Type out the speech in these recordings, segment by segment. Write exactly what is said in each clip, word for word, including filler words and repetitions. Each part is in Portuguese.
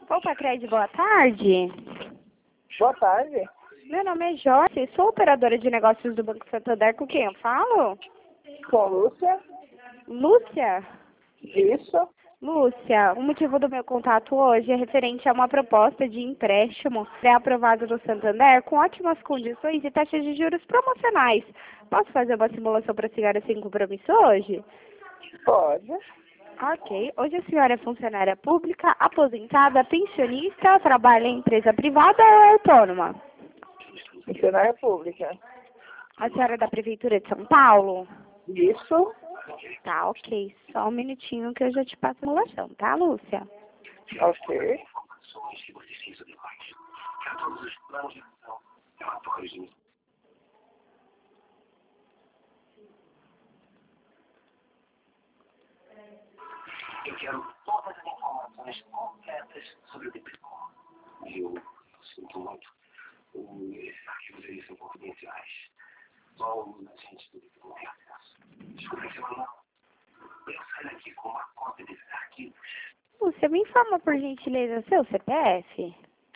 Opa, Cred, boa tarde. Boa tarde. Meu nome é Joyce, sou operadora de negócios do Banco Santander. Com quem eu falo? Com Lúcia. Lúcia? Isso. Lúcia, o motivo do meu contato hoje é referente a uma proposta de empréstimo pré-aprovado do Santander com ótimas condições e taxas de juros promocionais. Posso fazer uma simulação para a senhora sem compromisso hoje? Pode. Ok. Hoje a senhora é funcionária pública, aposentada, pensionista, trabalha em empresa privada ou é autônoma? Funcionária pública. A senhora é da Prefeitura de São Paulo? Isso. Tá, ok. Só um minutinho que eu já te passo a simulação, tá, Lúcia? Ok. Eu quero todas as informações completas sobre o Depricor. E eu sinto muito. Esses arquivos eles são confidenciais. Só os agentes do Depricor têm acesso. Desculpe se eu não. Eu saio aqui com uma cópia desses arquivos. Lúcia, me informa por gentileza seu C P F?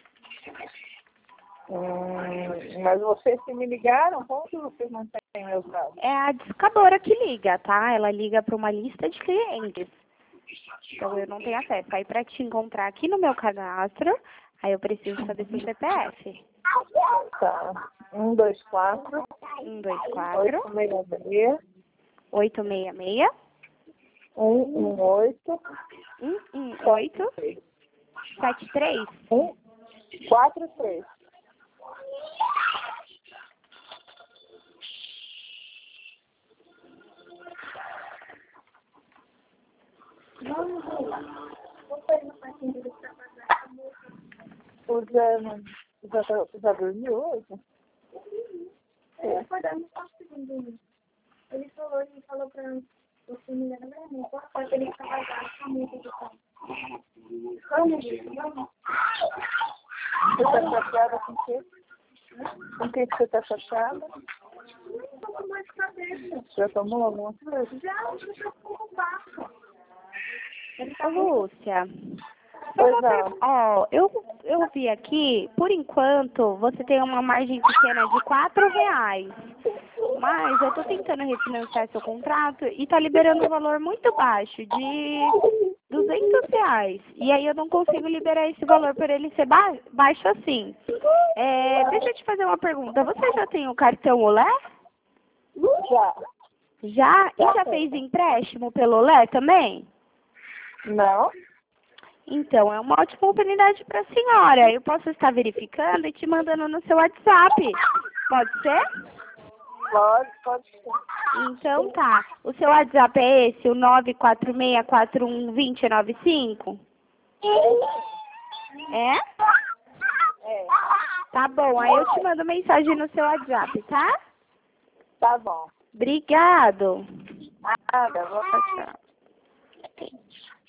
Hum, mas vocês que me ligaram, como que vocês não têm meus dados? É a discadora que liga, tá? Ela liga para uma lista de clientes. Então eu não tenho acesso. Aí para te encontrar aqui no meu cadastro, aí eu preciso saber seu C P F. Tá. Um, dois, quatro. Um, dois, quatro. Oito, meia, meia. Oito, seis, seis. Um, um, oito. Um, um, oito. Sete, três. Um, quatro, três. O Zé, não- o Zé tá- o Zé dormiu hoje? É, acordando só um segundo. Ele falou, ele falou pra você me lembrar, né? Boa sorte, ele estava já com muito de tempo. Vamos, gente, vamos. Você tá chateada com o quê? Com o que que você tá chateada? Não tô com dor de cabeça. Já tomou alguma coisa? Já, eu já tô com baixo. Ô, Lúcia. Pois Só uma não. per- Ó, eu, eu vi aqui, por enquanto, você tem uma margem pequena de quatro reais. Mas eu tô tentando refinanciar seu contrato e tá liberando um valor muito baixo, de duzentos reais. E aí eu não consigo liberar esse valor por ele ser ba baixo assim. É, deixa eu te fazer uma pergunta. Você já tem o cartão Olé? Já. Já? E já fez empréstimo pelo Olé também? Não? Então, é uma ótima oportunidade para a senhora. Eu posso estar verificando e te mandando no seu WhatsApp. Pode ser? Pode, pode ser. Então tá. O seu WhatsApp é esse, o nove quatro seis quatro um dois zero nove cinco? É? É. Tá bom, aí eu te mando mensagem no seu WhatsApp, tá? Tá bom. Obrigado. Nada, vou Tchau.